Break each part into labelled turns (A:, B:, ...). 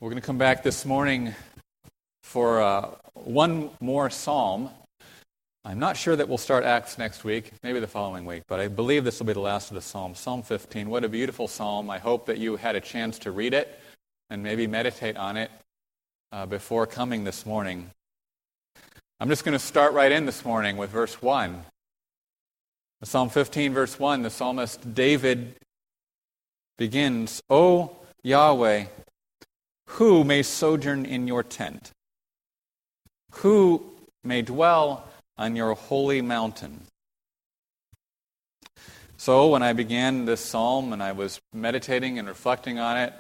A: We're going to come back this morning for one more psalm. I'm not sure that we'll start Acts next week, maybe the following week, but I believe this will be the last of the psalm, Psalm 15. What a beautiful psalm. I hope that you had a chance to read it and maybe meditate on it before coming this morning. I'm just going to start right in this morning with verse 1. Psalm 15, verse 1, the psalmist David begins, "O Yahweh, who may sojourn in your tent? Who may dwell on your holy mountain?" So when I began this psalm and I was meditating and reflecting on it,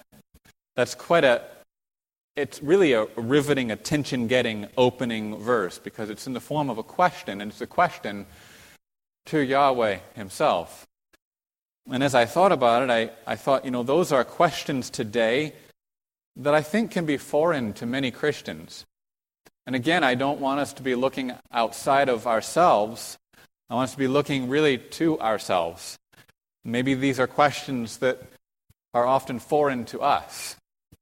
A: it's really a riveting, attention-getting opening verse because it's in the form of a question, and it's a question to Yahweh himself. And as I thought about it, I thought, those are questions today that I think can be foreign to many Christians. And again, I don't want us to be looking outside of ourselves. I want us to be looking really to ourselves. Maybe these are questions that are often foreign to us.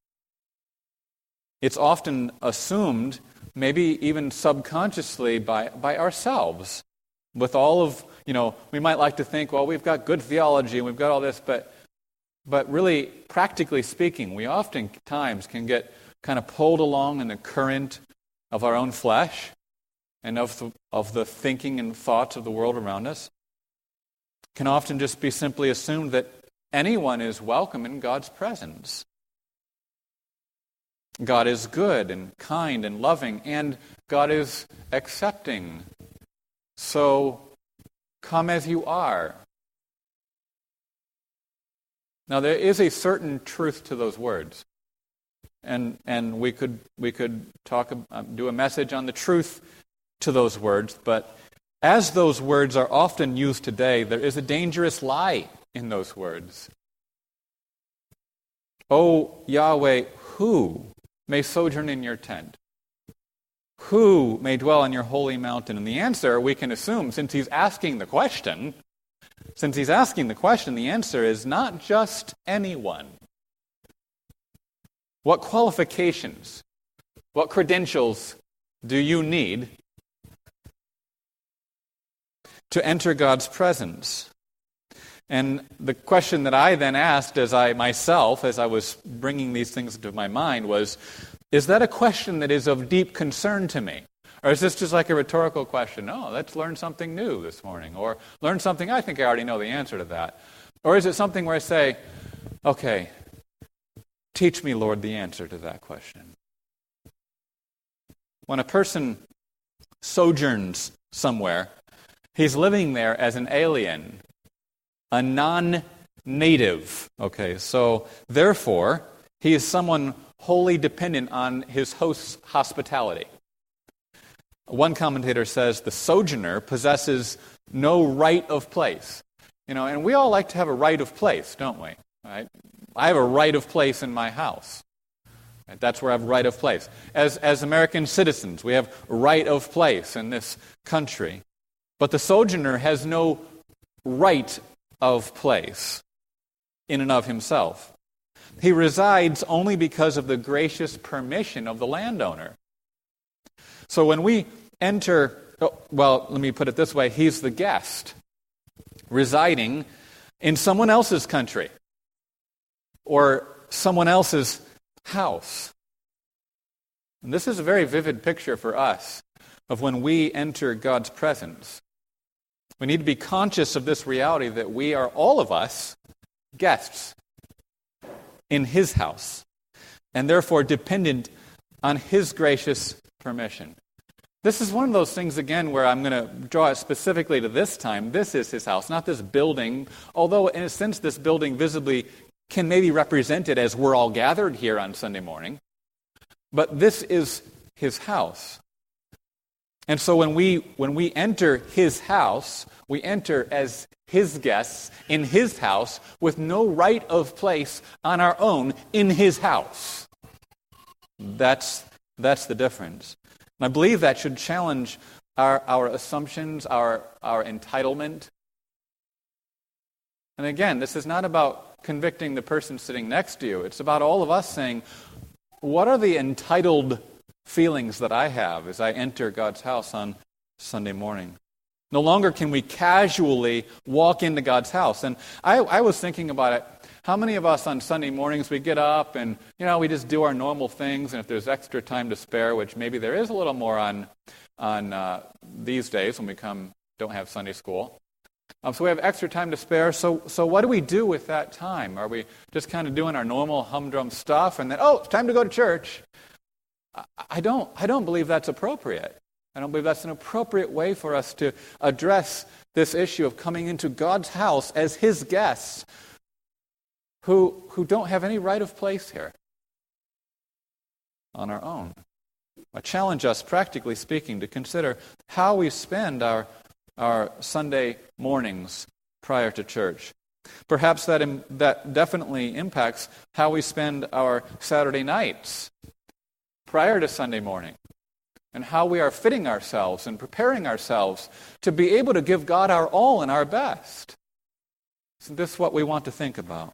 A: It's often assumed, maybe even subconsciously, by ourselves. With all of, we might like to think, well, we've got good theology and we've got all this, but really, practically speaking, we oftentimes can get kind of pulled along in the current of our own flesh and of the thinking and thoughts of the world around us. It can often just be simply assumed that anyone is welcome in God's presence. God is good and kind and loving, and God is accepting. So, come as you are. Now, there is a certain truth to those words, and we could do a message on the truth to those words. But as those words are often used today, there is a dangerous lie in those words. "O Yahweh, who may sojourn in your tent? Who may dwell on your holy mountain?" And the answer, we can assume, since he's asking the question, the answer is not just anyone. What qualifications, what credentials do you need to enter God's presence? And the question that I then asked as I was bringing these things to my mind was, is that a question that is of deep concern to me? Or is this just like a rhetorical question? No, let's learn something new this morning. Or learn something, I think I already know the answer to that. Or is it something where I say, okay, teach me, Lord, the answer to that question? When a person sojourns somewhere, he's living there as an alien, a non-native. Okay, so therefore, he is someone wholly dependent on his host's hospitality. One commentator says the sojourner possesses no right of place. And we all like to have a right of place, don't we? Right? I have a right of place in my house. Right? That's where I have right of place. As American citizens, we have right of place in this country. But the sojourner has no right of place in and of himself. He resides only because of the gracious permission of the landowner. So when we enter, let me put it this way, he's the guest residing in someone else's country or someone else's house. And this is a very vivid picture for us of when we enter God's presence. We need to be conscious of this reality that we are, all of us, guests in His house, and therefore dependent on His gracious permission. This is one of those things, again, where I'm going to draw it specifically to this time. This is His house, not this building, although in a sense this building visibly can maybe represent it as we're all gathered here on Sunday morning. But this is His house. And so when we enter His house, we enter as His guests in His house with no right of place on our own in His house. That's the difference. And I believe that should challenge our assumptions, our entitlement. And again, this is not about convicting the person sitting next to you. It's about all of us saying, what are the entitled feelings that I have as I enter God's house on Sunday morning? No longer can we casually walk into God's house. And I was thinking about it. How many of us on Sunday mornings, we get up and, we just do our normal things, and if there's extra time to spare, which maybe there is a little more on these days when we don't have Sunday school. So we have extra time to spare. So what do we do with that time? Are we just kind of doing our normal humdrum stuff and then, it's time to go to church? I don't believe that's appropriate. I don't believe that's an appropriate way for us to address this issue of coming into God's house as His guests who don't have any right of place here on our own. I challenge us, practically speaking, to consider how we spend our Sunday mornings prior to church. Perhaps that definitely impacts how we spend our Saturday nights prior to Sunday morning, and how we are fitting ourselves and preparing ourselves to be able to give God our all and our best. Isn't this what we want to think about?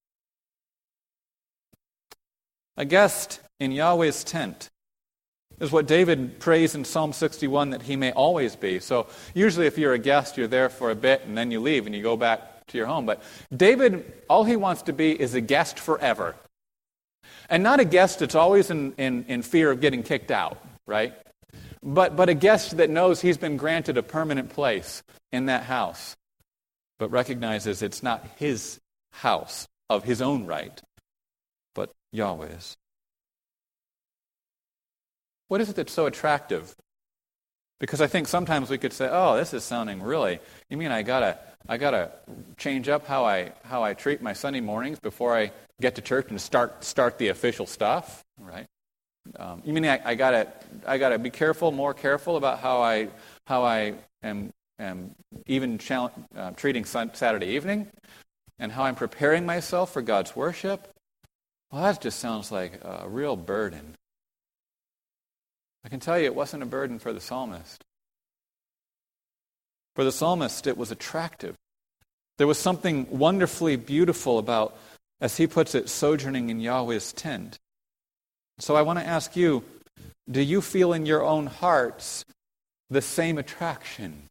A: A guest in Yahweh's tent is what David prays in Psalm 61 that he may always be. So usually if you're a guest, you're there for a bit and then you leave and you go back to your home. But David, all he wants to be is a guest forever. And not a guest that's always in fear of getting kicked out, right? But a guest that knows he's been granted a permanent place in that house, but recognizes it's not his house of his own right, but Yahweh's. What is it that's so attractive? Because I think sometimes we could say, this is sounding really, you mean I gotta change up how I treat my Sunday mornings before I get to church and start the official stuff, right? You mean I gotta be more careful about how I am even treating Saturday evening, and how I'm preparing myself for God's worship? Well, that just sounds like a real burden. I can tell you it wasn't a burden for the psalmist. For the psalmist, it was attractive. There was something wonderfully beautiful about, as he puts it, sojourning in Yahweh's tent. So I want to ask you, do you feel in your own hearts the same attraction?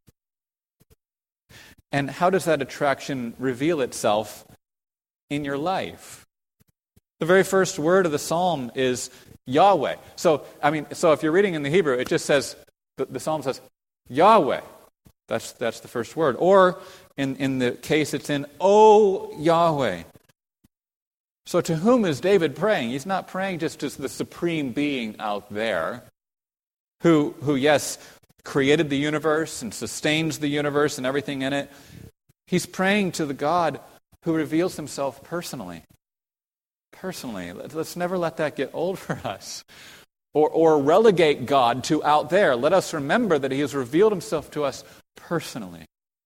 A: And how does that attraction reveal itself in your life? The very first word of the psalm is Yahweh. So if you're reading in the Hebrew, it just says, the psalm says, Yahweh. That's the first word. Or, in the case it's in, O Yahweh. So to whom is David praying? He's not praying just to the supreme being out there, who yes, created the universe and sustains the universe and everything in it. He's praying to the God who reveals himself personally. Personally. Let's never let that get old for us. Or relegate God to out there. Let us remember that he has revealed himself to us personally.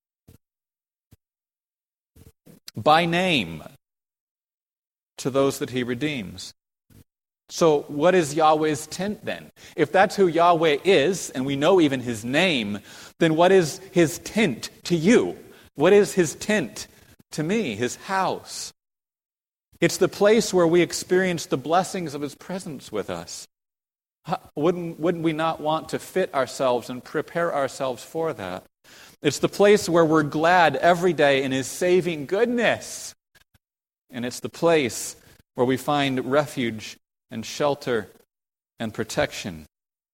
A: By name. To those that he redeems. So what is Yahweh's tent then? If that's who Yahweh is, and we know even his name, then what is his tent to you? What is his tent to me, his house? It's the place where we experience the blessings of his presence with us. Wouldn't we not want to fit ourselves and prepare ourselves for that? It's the place where we're glad every day in his saving goodness. And it's the place where we find refuge and shelter and protection.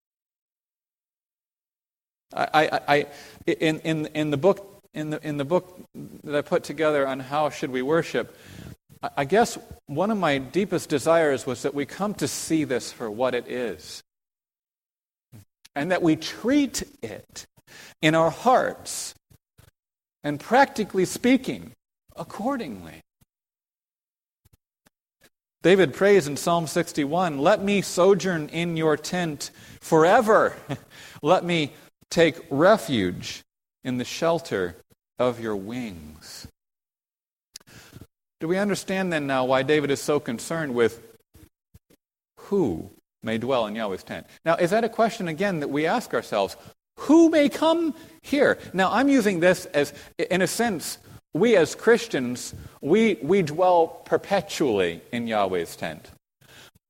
A: In the book that I put together on how should we worship, I guess one of my deepest desires was that we come to see this for what it is, and that we treat it in our hearts, and practically speaking, accordingly. David prays in Psalm 61, "Let me sojourn in your tent forever. Let me take refuge in the shelter of your wings." Do we understand then now why David is so concerned with who may dwell in Yahweh's tent? Now, is that a question, again, that we ask ourselves? Who may come here? Now, I'm using this as, in a sense, we as Christians, we dwell perpetually in Yahweh's tent.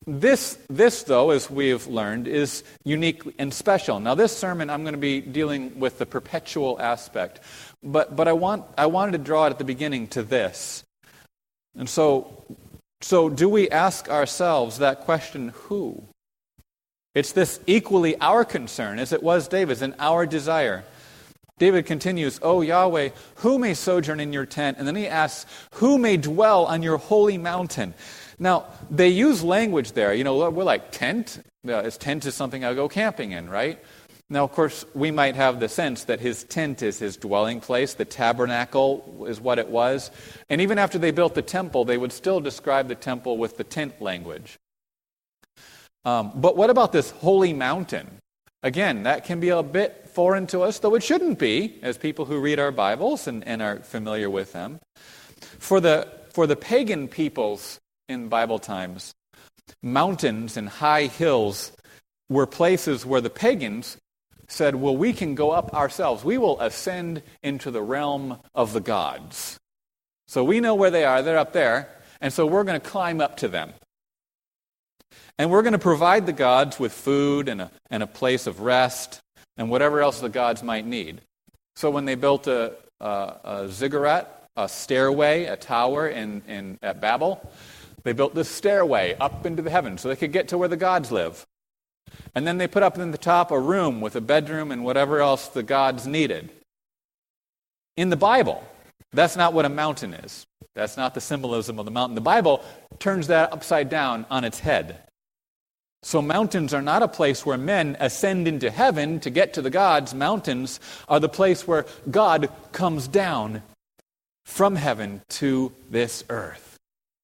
A: This, though, as we've learned, is unique and special. Now, this sermon, I'm going to be dealing with the perpetual aspect. But I wanted to draw it at the beginning to this. And so do we ask ourselves that question, who? It's this equally our concern as it was David's and our desire. David continues, "O Yahweh, who may sojourn in your tent?" And then he asks, "Who may dwell on your holy mountain?" Now, they use language there. We're like, tent? Tent is something I go camping in, right? Now, of course, we might have the sense that his tent is his dwelling place. The tabernacle is what it was. And even after they built the temple, they would still describe the temple with the tent language. But what about this holy mountain? Again, that can be a bit foreign to us, though it shouldn't be, as people who read our Bibles and are familiar with them. For the pagan peoples in Bible times, mountains and high hills were places where the pagans said, well, we can go up ourselves. We will ascend into the realm of the gods. So we know where they are. They're up there. And so we're going to climb up to them. And we're going to provide the gods with food and a place of rest and whatever else the gods might need. So when they built a ziggurat, a stairway, a tower at Babel, they built this stairway up into the heavens so they could get to where the gods live. And then they put up in the top a room with a bedroom and whatever else the gods needed. In the Bible, that's not what a mountain is. That's not the symbolism of the mountain. The Bible turns that upside down on its head. So mountains are not a place where men ascend into heaven to get to the gods. Mountains are the place where God comes down from heaven to this earth.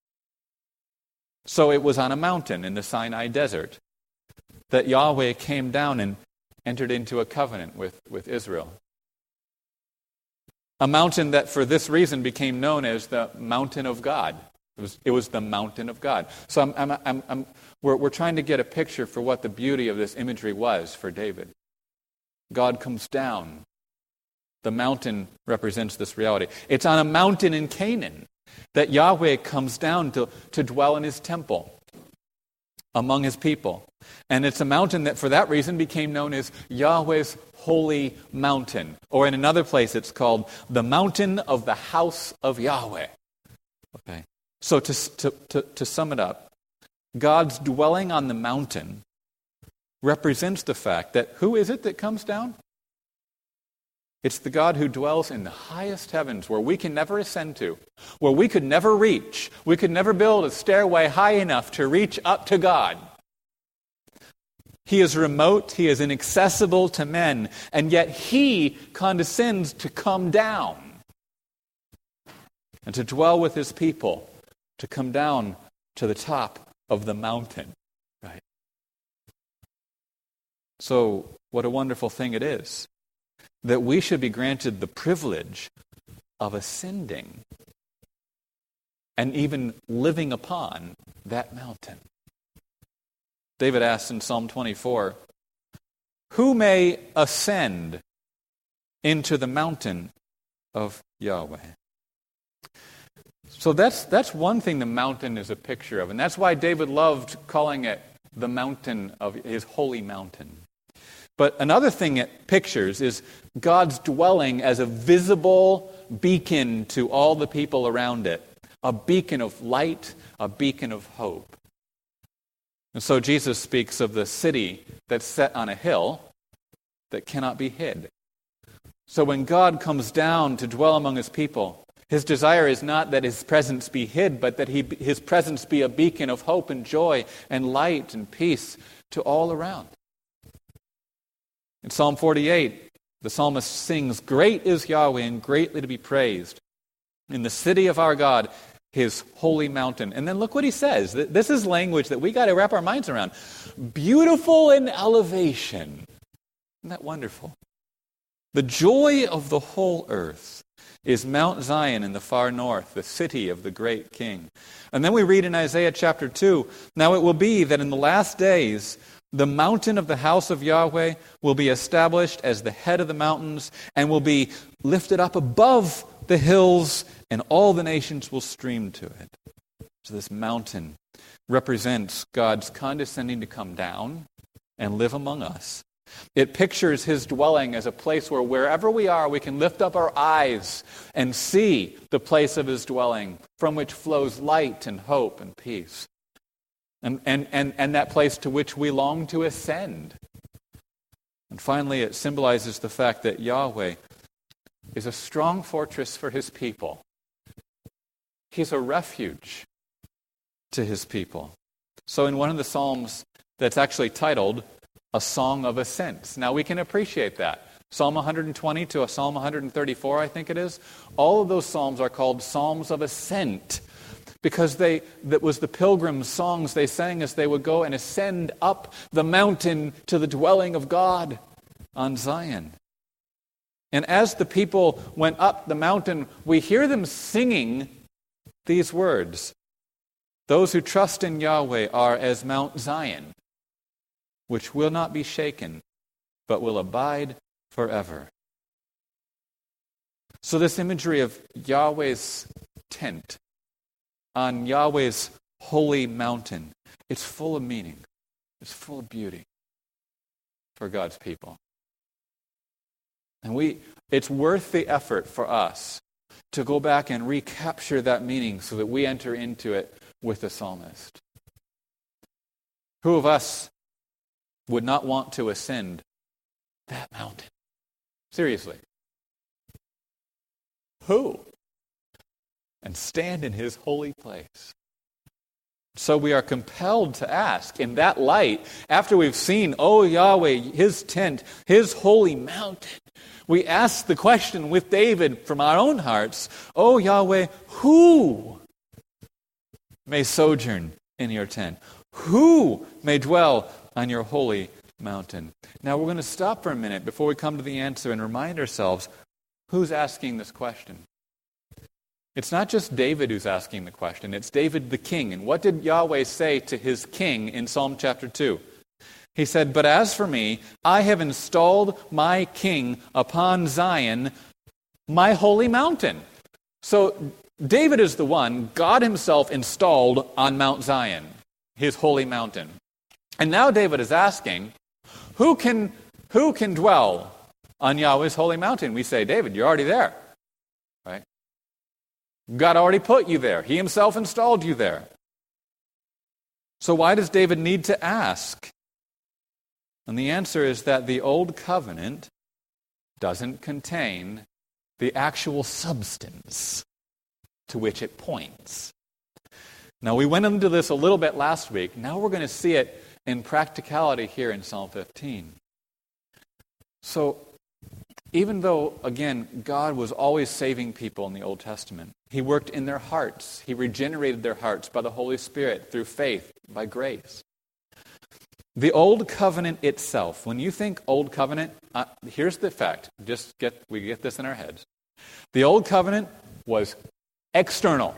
A: So it was on a mountain in the Sinai desert that Yahweh came down and entered into a covenant with Israel. A mountain that for this reason became known as the mountain of God. It was the mountain of God. So we're trying to get a picture for what the beauty of this imagery was for David. God comes down. The mountain represents this reality. It's on a mountain in Canaan that Yahweh comes down to dwell in his temple among his people. And it's a mountain that for that reason became known as Yahweh's holy mountain. Or in another place it's called the mountain of the house of Yahweh. Okay. So to sum it up, God's dwelling on the mountain represents the fact that who is it that comes down? It's the God who dwells in the highest heavens where we can never ascend to, where we could never reach. We could never build a stairway high enough to reach up to God. He is remote, he is inaccessible to men, and yet he condescends to come down and to dwell with his people, to come down to the top of the mountain. Right? So, what a wonderful thing it is that we should be granted the privilege of ascending and even living upon that mountain. David asks in Psalm 24, who may ascend into the mountain of Yahweh? So that's one thing the mountain is a picture of, and that's why David loved calling it the mountain of his holy mountain. But another thing it pictures is God's dwelling as a visible beacon to all the people around it, a beacon of light, a beacon of hope. And so Jesus speaks of the city that's set on a hill that cannot be hid. So when God comes down to dwell among his people, his desire is not that his presence be hid, but that his presence be a beacon of hope and joy and light and peace to all around. In Psalm 48, the psalmist sings, "Great is Yahweh and greatly to be praised in the city of our God, his holy mountain." And then look what he says. This is language that we got to wrap our minds around. Beautiful in elevation. Isn't that wonderful? The joy of the whole earth is Mount Zion in the far north, the city of the great king. And then we read in Isaiah chapter 2, "Now it will be that in the last days the mountain of the house of Yahweh will be established as the head of the mountains and will be lifted up above the hills, and all the nations will stream to it." So this mountain represents God's condescending to come down and live among us. It pictures his dwelling as a place where wherever we are, we can lift up our eyes and see the place of his dwelling, from which flows light and hope and peace. And that place to which we long to ascend. And finally, it symbolizes the fact that Yahweh is a strong fortress for his people. He's a refuge to his people. So in one of the Psalms that's actually titled A Song of Ascent. Now we can appreciate that. Psalm 120 to Psalm 134, I think it is. All of those Psalms are called Psalms of Ascent because that was the pilgrims' songs they sang as they would go and ascend up the mountain to the dwelling of God on Zion. And as the people went up the mountain, we hear them singing these words. Those who trust in Yahweh are as Mount Zion, which will not be shaken, but will abide forever. So this imagery of Yahweh's tent on Yahweh's holy mountain, it's full of meaning. It's full of beauty for God's people. And it's worth the effort for us to go back and recapture that meaning so that we enter into it with the psalmist. Who of us would not want to ascend that mountain? Seriously. Who? And stand in his holy place. So we are compelled to ask in that light, after we've seen, oh Yahweh, his tent, his holy mountain, we ask the question with David from our own hearts, oh Yahweh, who may sojourn in your tent? Who may dwell on your holy mountain? Now we're going to stop for a minute before we come to the answer and remind ourselves who's asking this question. It's not just David who's asking the question, it's David the king. And what did Yahweh say to his king in Psalm chapter 2? He said, but as for me, I have installed my king upon Zion, my holy mountain. So David is the one God himself installed on Mount Zion, his holy mountain. And now David is asking, who can dwell on Yahweh's holy mountain? We say, David, you're already there. Right? God already put you there. He himself installed you there. So why does David need to ask? And the answer is that the Old Covenant doesn't contain the actual substance to which it points. Now, we went into this a little bit last week. Now we're going to see it in practicality here in Psalm 15. So, even though, again, God was always saving people in the Old Testament, he worked in their hearts. He regenerated their hearts by the Holy Spirit through faith, by grace. The Old Covenant itself, when you think Old Covenant, here's the fact. We get this in our heads. The Old Covenant was external.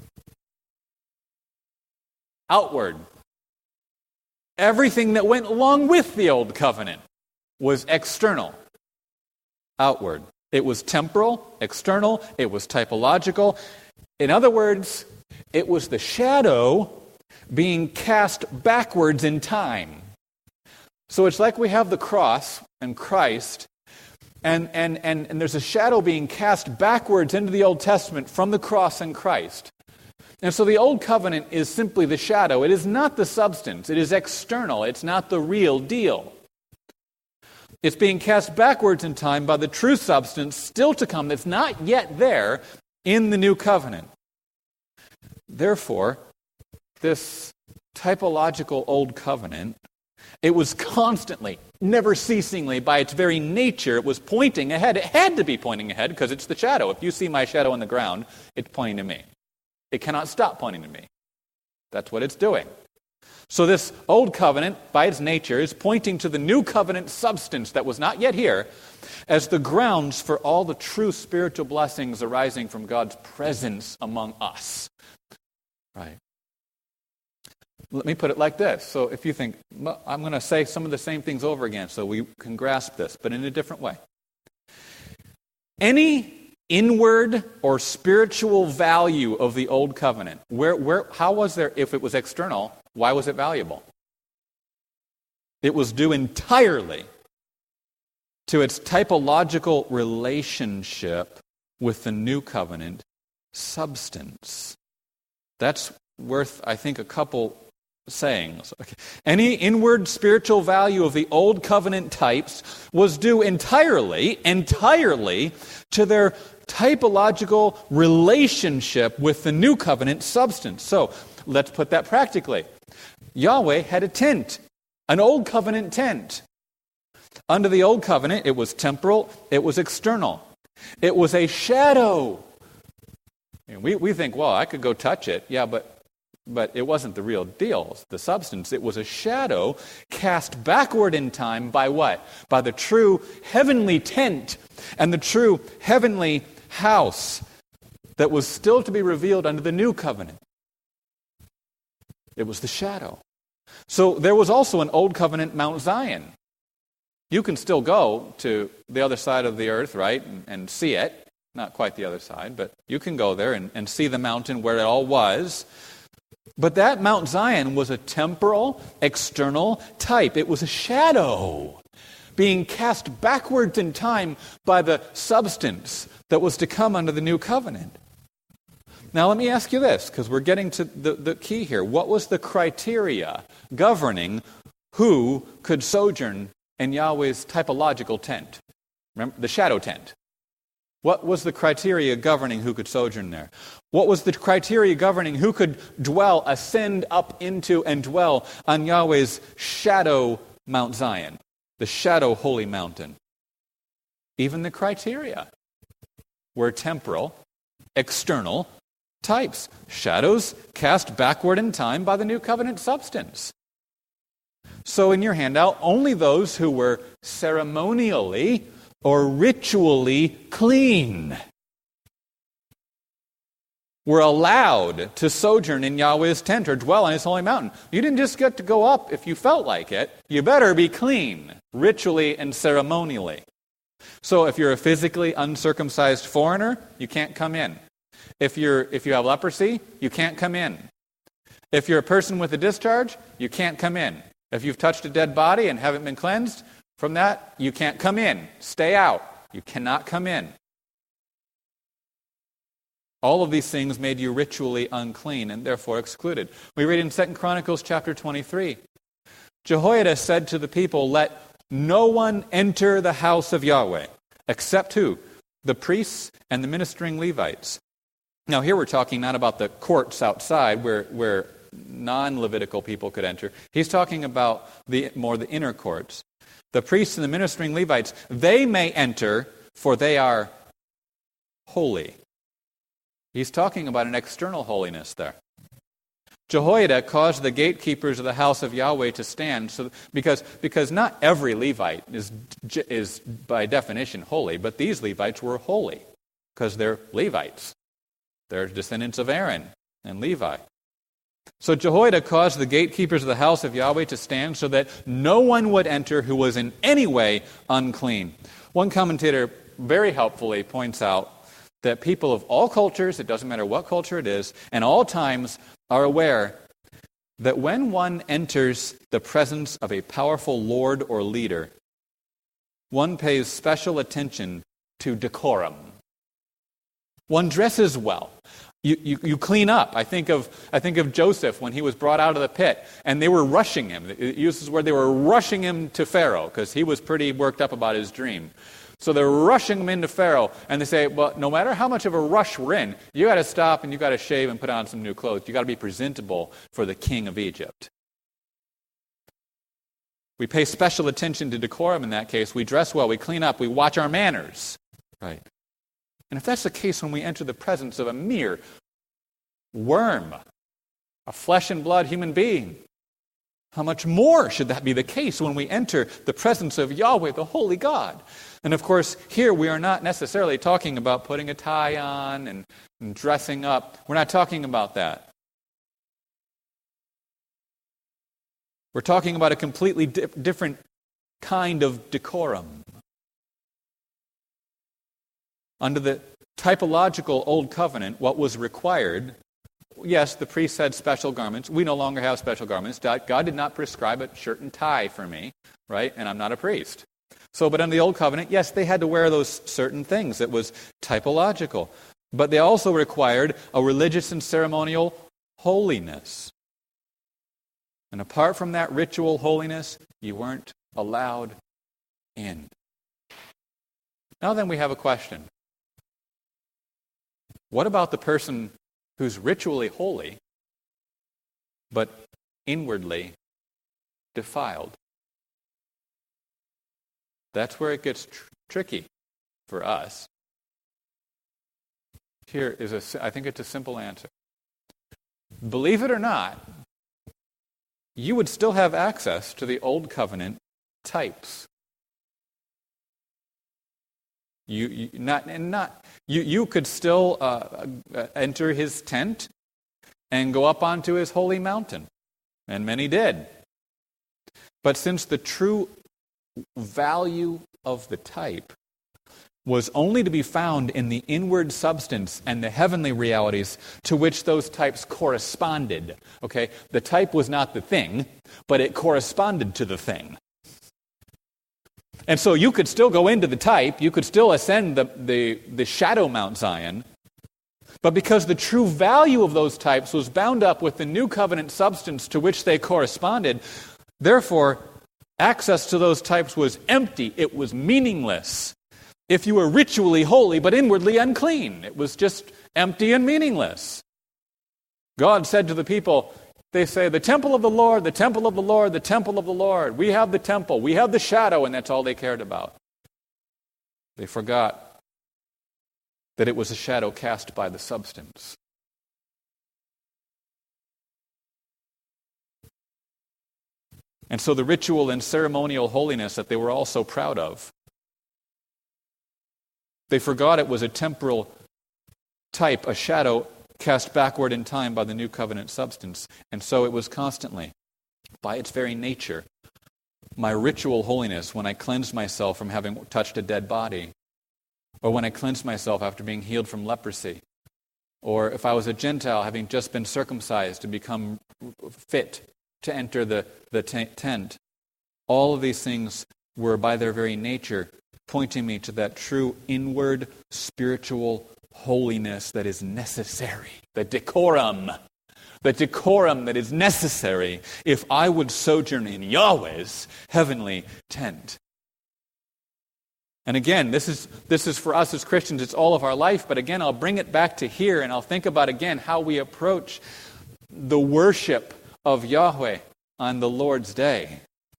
A: Outward. Everything that went along with the Old Covenant was external. Outward. It was temporal, external, it was typological. In other words, it was the shadow being cast backwards in time. So it's like we have the cross and Christ, and there's a shadow being cast backwards into the Old Testament from the cross and Christ. And so the Old Covenant is simply the shadow. It is not the substance. It is external. It's not the real deal. It's being cast backwards in time by the true substance still to come that's not yet there in the New Covenant. Therefore, this typological Old Covenant, it was constantly, never ceasingly, by its very nature, it was pointing ahead. It had to be pointing ahead because it's the shadow. If you see my shadow on the ground, it's pointing to me. It cannot stop pointing to me. That's what it's doing. So this Old Covenant, by its nature, is pointing to the New Covenant substance that was not yet here as the grounds for all the true spiritual blessings arising from God's presence among us. Right? Let me put it like this. So if you think, well, I'm going to say some of the same things over again so we can grasp this, but in a different way. Any inward or spiritual value of the Old Covenant? How was there, if it was external, why was it valuable? It was due entirely to its typological relationship with the New Covenant substance. That's worth, I think, a couple sayings. Okay. Any inward spiritual value of the Old Covenant types was due entirely to their typological relationship with the New Covenant substance. So, let's put that practically. Yahweh had a tent, an Old Covenant tent. Under the Old Covenant, it was temporal, it was external. It was a shadow. And we think, well, I could go touch it. Yeah, but it wasn't the real deal, the substance. It was a shadow cast backward in time by what? By the true heavenly tent and the true heavenly house that was still to be revealed under the New Covenant. It was the shadow. So there was also an Old Covenant Mount Zion. You can still go to the other side of the earth, right, and see it. Not quite the other side, but you can go there and see the mountain where it all was. But that Mount Zion was a temporal, external type. It was a shadow being cast backwards in time by the substance that was to come under the New Covenant. Now let me ask you this, because we're getting to the key here. What was the criteria governing who could sojourn in Yahweh's typological tent? Remember, the shadow tent. What was the criteria governing who could sojourn there? What was the criteria governing who could ascend up into and dwell on Yahweh's shadow Mount Zion, the shadow holy mountain? Even the criteria were temporal, external types. Shadows cast backward in time by the New Covenant substance. So in your handout, only those who were ceremonially or ritually clean were allowed to sojourn in Yahweh's tent or dwell on His holy mountain. You didn't just get to go up if you felt like it. You better be clean, ritually and ceremonially. So if you're a physically uncircumcised foreigner, you can't come in. If you have leprosy, you can't come in. If you're a person with a discharge, you can't come in. If you've touched a dead body and haven't been cleansed from that, you can't come in. Stay out. You cannot come in. All of these things made you ritually unclean and therefore excluded. We read in 2 Chronicles chapter 23, Jehoiada said to the people, "Let no one enter the house of Yahweh, except who? The priests and the ministering Levites." Now here we're talking not about the courts outside where non-Levitical people could enter. He's talking about the inner courts. The priests and the ministering Levites, they may enter, for they are holy. He's talking about an external holiness there. Jehoiada caused the gatekeepers of the house of Yahweh to stand, because not every Levite is by definition holy, but these Levites were holy because they're Levites. They're descendants of Aaron and Levi. So Jehoiada caused the gatekeepers of the house of Yahweh to stand so that no one would enter who was in any way unclean. One commentator very helpfully points out that people of all cultures, it doesn't matter what culture it is, and all times are aware that when one enters the presence of a powerful lord or leader, one pays special attention to decorum. One dresses well. You clean up. I think of Joseph when he was brought out of the pit, and they were rushing him. It uses where they were rushing him to Pharaoh because he was pretty worked up about his dream. So they're rushing him into Pharaoh, and they say, well, no matter how much of a rush we're in, you got to stop and you got to shave and put on some new clothes. You got to be presentable for the king of Egypt. We pay special attention to decorum in that case. We dress well, we clean up, we watch our manners. Right. And if that's the case when we enter the presence of a mere worm, a flesh and blood human being, how much more should that be the case when we enter the presence of Yahweh, the holy God? And of course, here we are not necessarily talking about putting a tie on and dressing up. We're not talking about that. We're talking about a completely different kind of decorum. Under the typological Old Covenant, what was required, yes, the priest had special garments. We no longer have special garments. God did not prescribe a shirt and tie for me, right? And I'm not a priest. So, but under the Old Covenant, yes, they had to wear those certain things. It was typological. But they also required a religious and ceremonial holiness. And apart from that ritual holiness, you weren't allowed in. Now then we have a question. What about the person who's ritually holy, but inwardly defiled? That's where it gets tricky for us. Here is I think it's a simple answer. Believe it or not, you would still have access to the Old Covenant types. You could still enter his tent and go up onto his holy mountain, and many did. But since the true value of the type was only to be found in the inward substance and the heavenly realities to which those types corresponded. Okay? The type was not the thing, but it corresponded to the thing. And so you could still go into the type, you could still ascend the shadow Mount Zion, but because the true value of those types was bound up with the new covenant substance to which they corresponded, therefore, access to those types was empty, it was meaningless. If you were ritually holy but inwardly unclean, it was just empty and meaningless. God said to the people, they say, the temple of the Lord, the temple of the Lord, the temple of the Lord. We have the temple, we have the shadow, and that's all they cared about. They forgot that it was a shadow cast by the substance. And so the ritual and ceremonial holiness that they were all so proud of, they forgot it was a temporal type, a shadow cast backward in time by the new covenant substance. And so it was constantly, by its very nature, my ritual holiness when I cleansed myself from having touched a dead body, or when I cleansed myself after being healed from leprosy, or if I was a Gentile having just been circumcised to become fit to enter the tent. All of these things were by their very nature pointing me to that true inward spiritual holiness that is necessary, the decorum that is necessary if I would sojourn in Yahweh's heavenly tent. And again, this is for us as Christians, it's all of our life, but again, I'll bring it back to here and I'll think about again how we approach the worship of Yahweh on the Lord's day.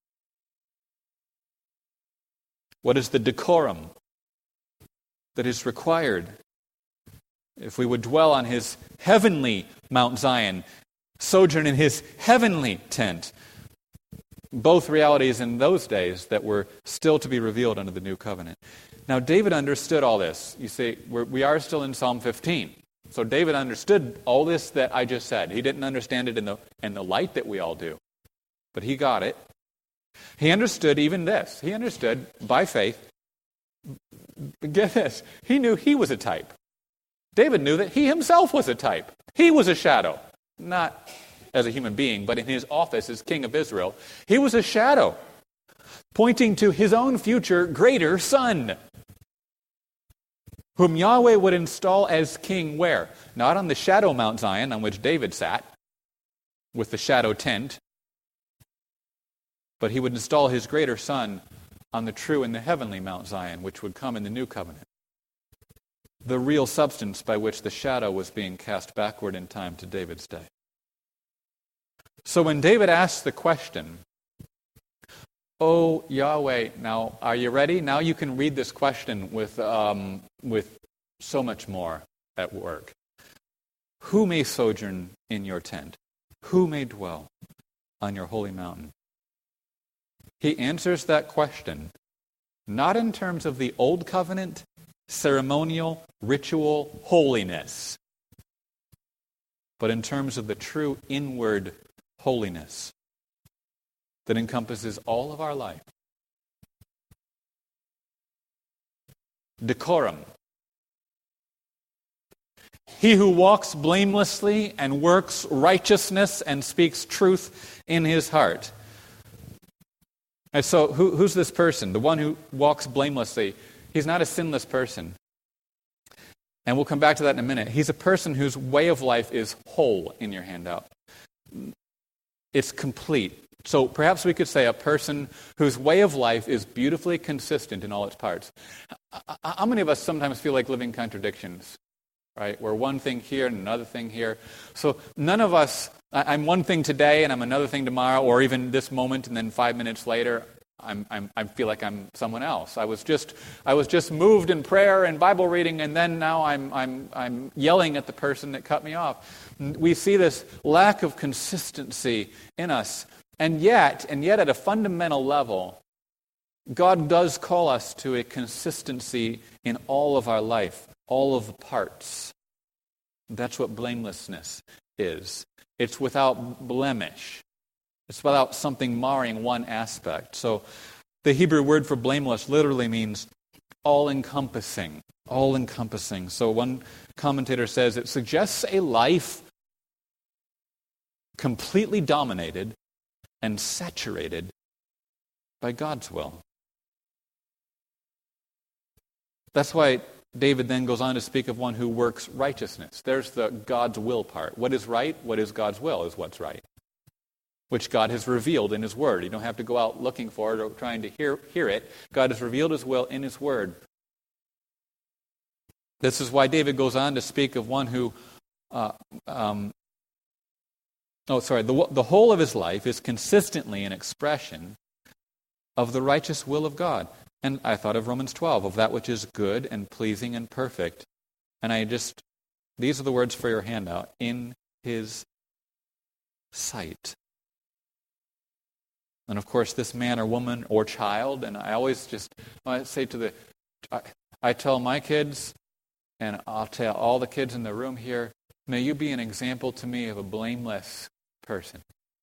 A: What is the decorum that is required if we would dwell on his heavenly Mount Zion, sojourn in his heavenly tent? Both realities in those days that were still to be revealed under the new covenant. Now, David understood all this. You see, we are still in Psalm 15. So David understood all this that I just said. He didn't understand it in the light that we all do. But he got it. He understood even this. He understood by faith. Get this. He knew he was a type. David knew that he himself was a type. He was a shadow. Not as a human being, but in his office as king of Israel. He was a shadow, pointing to his own future greater son, whom Yahweh would install as king where? Not on the shadow Mount Zion on which David sat, with the shadow tent, but he would install his greater son on the true and the heavenly Mount Zion, which would come in the new covenant. The real substance by which the shadow was being cast backward in time to David's day. So when David asks the question, "Oh Yahweh," now are you ready? Now you can read this question with so much more at work. Who may sojourn in your tent? Who may dwell on your holy mountain? He answers that question not in terms of the old covenant, ceremonial, ritual holiness, but in terms of the true inward holiness that encompasses all of our life. Decorum. He who walks blamelessly and works righteousness and speaks truth in his heart. And so who's this person? The one who walks blamelessly. He's not a sinless person. And we'll come back to that in a minute. He's a person whose way of life is whole in your handout. It's complete. So perhaps we could say a person whose way of life is beautifully consistent in all its parts. How many of us sometimes feel like living contradictions? Right? We're one thing here and another thing here. So none of us, I'm one thing today and I'm another thing tomorrow, or even this moment and then 5 minutes later, I feel like I'm someone else. I was just moved in prayer and Bible reading, and then now I'm yelling at the person that cut me off. We see this lack of consistency in us, and yet at a fundamental level, God does call us to a consistency in all of our life, all of the parts. That's what blamelessness is. It's without blemish. It's without something marring one aspect. So the Hebrew word for blameless literally means all-encompassing. All-encompassing. So one commentator says it suggests a life completely dominated and saturated by God's will. That's why David then goes on to speak of one who works righteousness. There's the God's will part. What is right? What is God's will is what's right, which God has revealed in His Word. You don't have to go out looking for it or trying to hear it. God has revealed His will in His Word. This is why David goes on to speak of one who, the whole of his life is consistently an expression of the righteous will of God. And I thought of Romans 12, of that which is good and pleasing and perfect. And these are the words for your handout, in His sight. And of course, this man or woman or child, and I tell my kids, and I'll tell all the kids in the room here, may you be an example to me of a blameless person.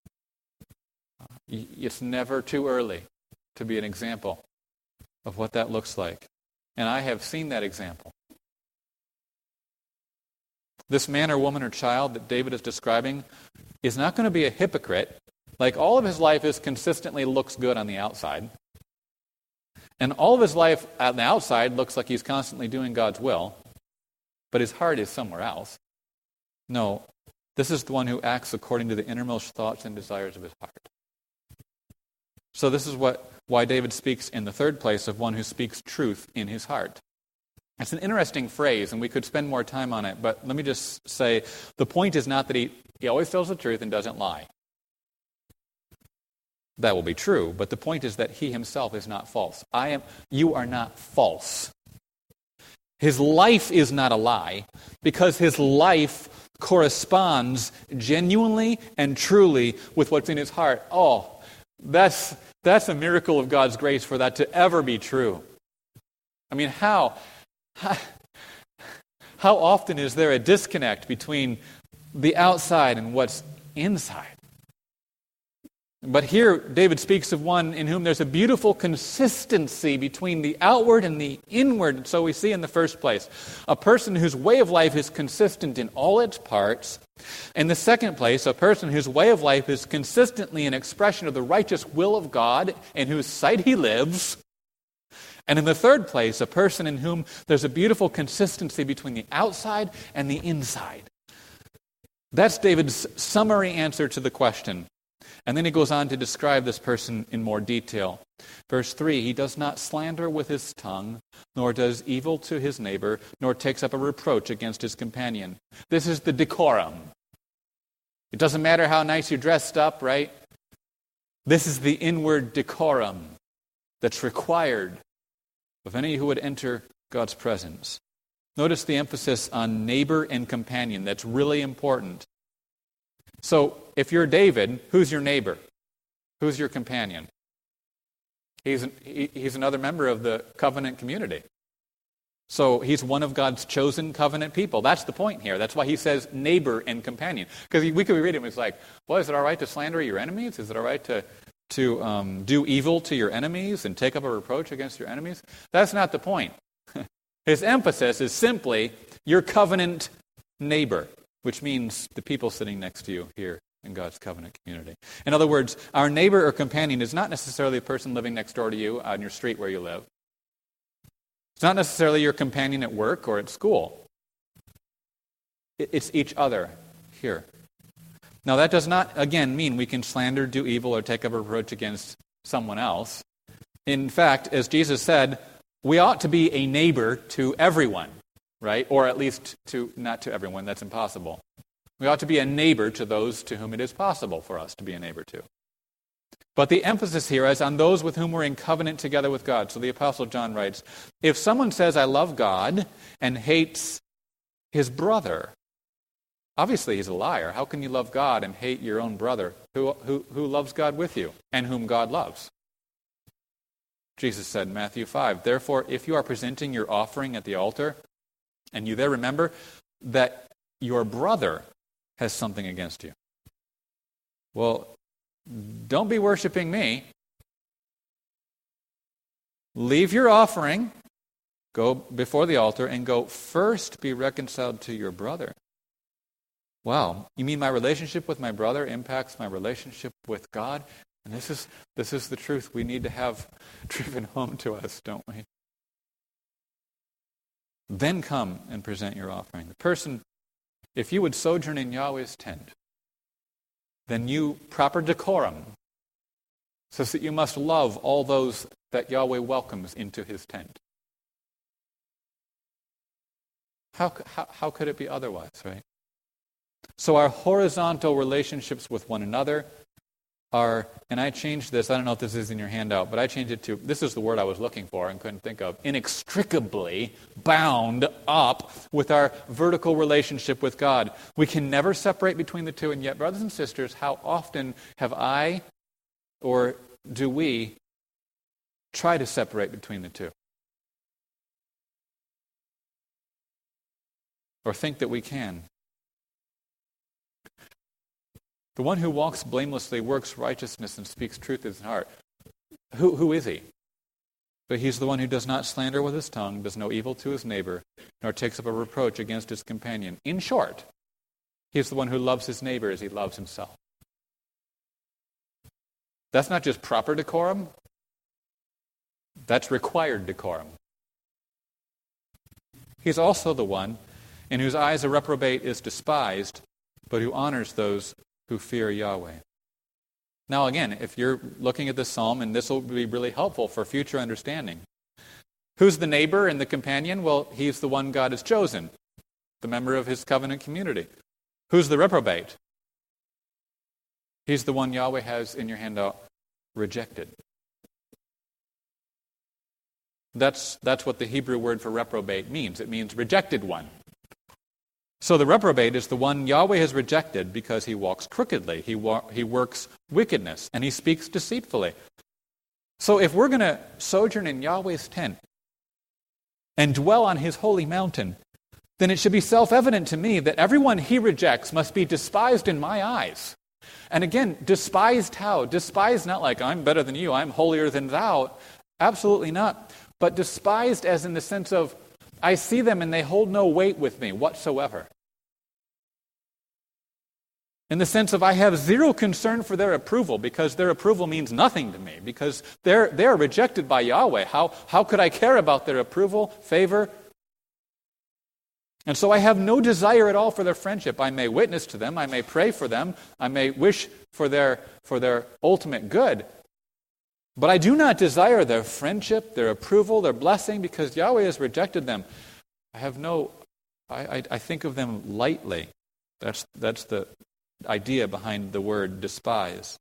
A: It's never too early to be an example of what that looks like. And I have seen that example. This man or woman or child that David is describing is not going to be a hypocrite. Like, all of his life is consistently looks good on the outside. And all of his life on the outside looks like he's constantly doing God's will. But his heart is somewhere else. No, this is the one who acts according to the innermost thoughts and desires of his heart. So this is why David speaks in the third place of one who speaks truth in his heart. It's an interesting phrase, and we could spend more time on it, but let me just say, the point is not that he always tells the truth and doesn't lie. That will be true, but the point is that he himself is not false. You are not false. His life is not a lie, because his life corresponds genuinely and truly with what's in his heart. Oh, that's a miracle of God's grace for that to ever be true. I mean, how often is there a disconnect between the outside and what's inside? But here, David speaks of one in whom there's a beautiful consistency between the outward and the inward. So we see in the first place, a person whose way of life is consistent in all its parts. In the second place, a person whose way of life is consistently an expression of the righteous will of God, in whose sight he lives. And in the third place, a person in whom there's a beautiful consistency between the outside and the inside. That's David's summary answer to the question. And then he goes on to describe this person in more detail. Verse 3, he does not slander with his tongue, nor does evil to his neighbor, nor takes up a reproach against his companion. This is the decorum. It doesn't matter how nice you're dressed up, right? This is the inward decorum that's required of any who would enter God's presence. Notice the emphasis on neighbor and companion. That's really important. So, if you're David, who's your neighbor? Who's your companion? He's another member of the covenant community. So, he's one of God's chosen covenant people. That's the point here. That's why he says neighbor and companion. Because we could read him, it's like, well, is it all right to slander your enemies? Is it all right to do evil to your enemies and take up a reproach against your enemies? That's not the point. His emphasis is simply your covenant neighbor, which means the people sitting next to you here in God's covenant community. In other words, our neighbor or companion is not necessarily a person living next door to you on your street where you live. It's not necessarily your companion at work or at school. It's each other here. Now, that does not, again, mean we can slander, do evil, or take up a reproach against someone else. In fact, as Jesus said, we ought to be a neighbor to everyone, right? Or at least not to everyone, that's impossible. We ought to be a neighbor to those to whom it is possible for us to be a neighbor to. But the emphasis here is on those with whom we're in covenant together with God. So the Apostle John writes, if someone says, I love God, and hates his brother, obviously he's a liar. How can you love God and hate your own brother who loves God with you and whom God loves? Jesus said in Matthew 5, therefore, if you are presenting your offering at the altar, and you there remember that your brother has something against you. Well, don't be worshiping me. Leave your offering, go before the altar, and go first be reconciled to your brother. Wow, you mean my relationship with my brother impacts my relationship with God? And this is the truth we need to have driven home to us, don't we? Then come and present your offering. The person, if you would sojourn in Yahweh's tent, then you, proper decorum, says that you must love all those that Yahweh welcomes into his tent. How could it be otherwise, right? So our horizontal relationships with one another are, and I changed this, I don't know if this is in your handout, but I changed it to, this is the word I was looking for and couldn't think of, inextricably bound up with our vertical relationship with God. We can never separate between the two, and yet, brothers and sisters, how often have I, or do we, try to separate between the two? Or think that we can? The one who walks blamelessly, works righteousness, and speaks truth in his heart. Who is he? But he's the one who does not slander with his tongue, does no evil to his neighbor, nor takes up a reproach against his companion. In short, he is the one who loves his neighbor as he loves himself. That's not just proper decorum. That's required decorum. He's also the one in whose eyes a reprobate is despised, but who honors those who fear Yahweh. Now again, if you're looking at this psalm, and this will be really helpful for future understanding. Who's the neighbor and the companion? Well, he's the one God has chosen, the member of his covenant community. Who's the reprobate? He's the one Yahweh has in your handout rejected. That's what the Hebrew word for reprobate means. It means rejected one. So the reprobate is the one Yahweh has rejected because he walks crookedly, he works wickedness, and he speaks deceitfully. So if we're going to sojourn in Yahweh's tent and dwell on his holy mountain, then it should be self-evident to me that everyone he rejects must be despised in my eyes. And again, despised how? Despised not like I'm better than you, I'm holier than thou. Absolutely not. But despised as in the sense of I see them and they hold no weight with me whatsoever. In the sense of I have zero concern for their approval because their approval means nothing to me because they're rejected by Yahweh. How could I care about their approval, favor? And so I have no desire at all for their friendship. I may witness to them, I may pray for them, I may wish for their ultimate good. But I do not desire their friendship, their approval, their blessing, because Yahweh has rejected them. I think of them lightly. That's the idea behind the word despise.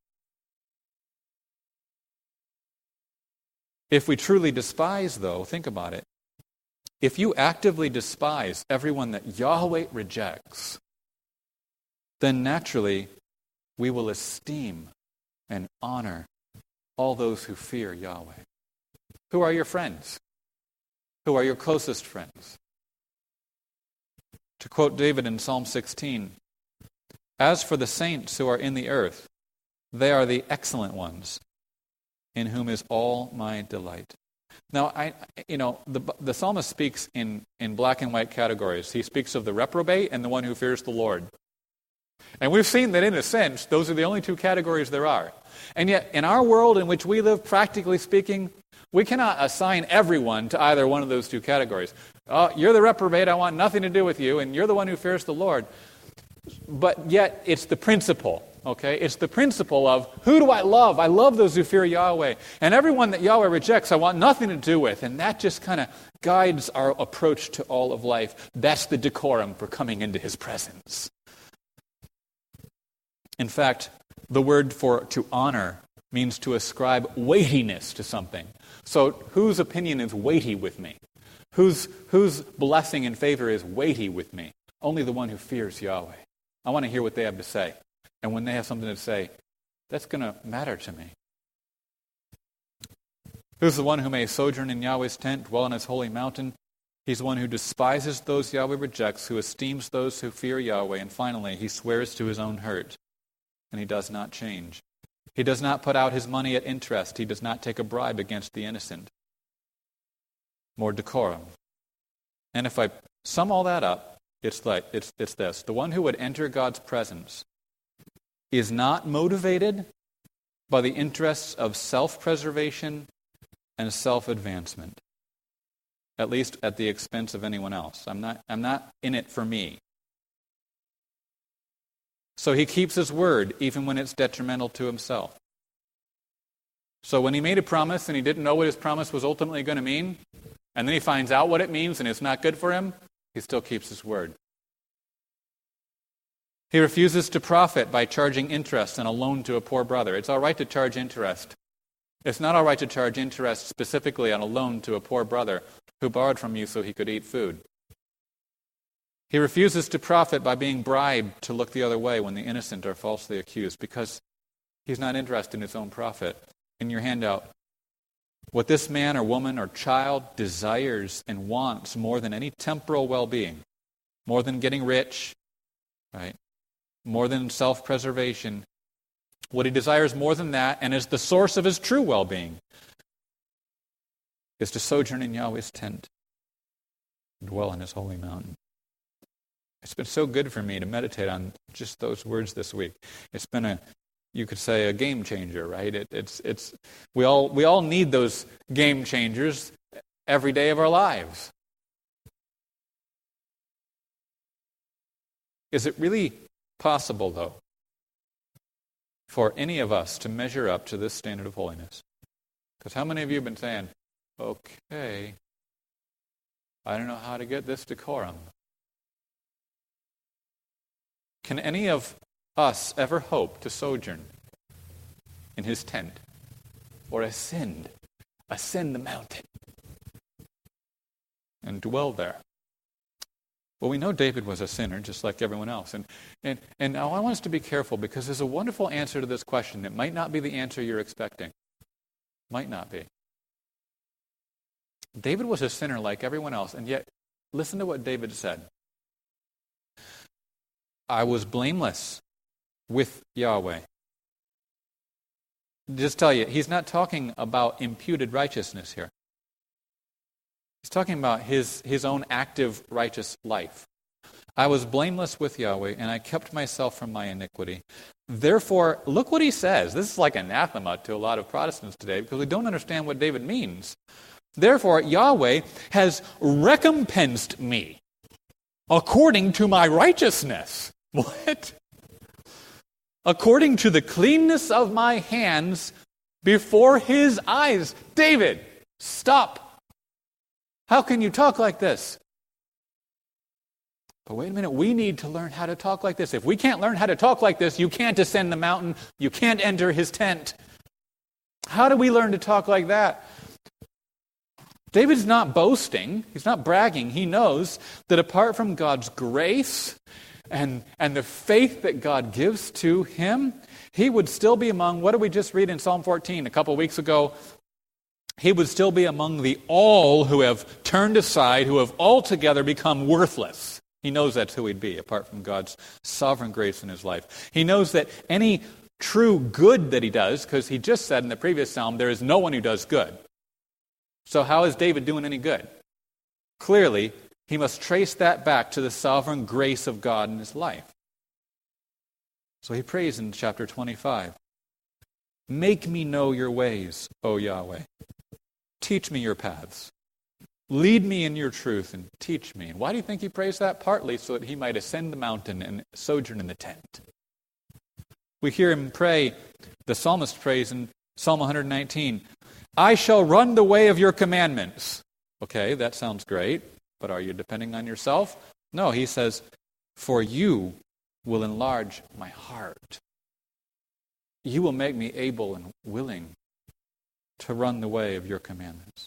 A: If we truly despise, though, think about it. If you actively despise everyone that Yahweh rejects, then naturally we will esteem and honor all those who fear Yahweh. Who are your friends? Who are your closest friends? To quote David in Psalm 16, as for the saints who are in the earth, they are the excellent ones, in whom is all my delight. Now, the psalmist speaks in black and white categories. He speaks of the reprobate and the one who fears the Lord. And we've seen that in a sense, those are the only two categories there are. And yet, in our world in which we live, practically speaking, we cannot assign everyone to either one of those two categories. You're the reprobate, I want nothing to do with you, and you're the one who fears the Lord. But yet, it's the principle, okay? It's the principle of, who do I love? I love those who fear Yahweh. And everyone that Yahweh rejects, I want nothing to do with. And that just kind of guides our approach to all of life. That's the decorum for coming into His presence. In fact, the word for to honor means to ascribe weightiness to something. So whose opinion is weighty with me? Whose blessing and favor is weighty with me? Only the one who fears Yahweh. I want to hear what they have to say. And when they have something to say, that's going to matter to me. Who's the one who may sojourn in Yahweh's tent, dwell on His holy mountain? He's the one who despises those Yahweh rejects, who esteems those who fear Yahweh, and finally, he swears to his own hurt, and he does not change. He does not put out his money at interest. He does not take a bribe against the innocent. More decorum. And if I sum all that up, it's this. The one who would enter God's presence is not motivated by the interests of self-preservation and self-advancement, at least at the expense of anyone else. I'm not in it for me. So he keeps his word even when it's detrimental to himself. So when he made a promise and he didn't know what his promise was ultimately going to mean, and then he finds out what it means and it's not good for him, he still keeps his word. He refuses to profit by charging interest on a loan to a poor brother. It's all right to charge interest. It's not all right to charge interest specifically on a loan to a poor brother who borrowed from you so he could eat food. He refuses to profit by being bribed to look the other way when the innocent are falsely accused, because he's not interested in his own profit. In your handout, what this man or woman or child desires and wants more than any temporal well-being, more than getting rich, right? More than self-preservation, what he desires more than that, and is the source of his true well-being, is to sojourn in Yahweh's tent and dwell on His holy mountain. It's been so good for me to meditate on just those words this week. It's been you could say, a game changer, right? We all need those game changers every day of our lives. Is it really possible, though, for any of us to measure up to this standard of holiness? Because how many of you have been saying, okay, I don't know how to get this decorum? Can any of us ever hope to sojourn in His tent or ascend the mountain and dwell there? Well, we know David was a sinner just like everyone else. And now I want us to be careful, because there's a wonderful answer to this question. It might not be the answer you're expecting. Might not be. David was a sinner like everyone else, and yet listen to what David said. I was blameless with Yahweh. Just tell you, he's not talking about imputed righteousness here. He's talking about his own active righteous life. I was blameless with Yahweh, and I kept myself from my iniquity. Therefore, look what he says. This is like anathema to a lot of Protestants today, because we don't understand what David means. Therefore, Yahweh has recompensed me according to my righteousness. What? According to the cleanness of my hands before His eyes. David, stop. How can you talk like this? But wait a minute, we need to learn how to talk like this. If we can't learn how to talk like this, you can't ascend the mountain, you can't enter His tent. How do we learn to talk like that? David's not boasting, he's not bragging. He knows that apart from God's grace and the faith that God gives to him, he would still be among, what did we just read in Psalm 14 a couple weeks ago? He would still be among the all who have turned aside, who have altogether become worthless. He knows that's who he'd be, apart from God's sovereign grace in his life. He knows that any true good that he does, because he just said in the previous psalm, there is no one who does good. So how is David doing any good? Clearly, he must trace that back to the sovereign grace of God in his life. So he prays in chapter 25, "Make me know your ways, O Yahweh. Teach me your paths. Lead me in your truth and teach me." And why do you think he prays that? Partly so that he might ascend the mountain and sojourn in the tent. We hear him pray, the psalmist prays in Psalm 119, "I shall run the way of your commandments." Okay, that sounds great, but are you depending on yourself? No, he says, "For you will enlarge my heart. You will make me able and willing to run the way of your commandments."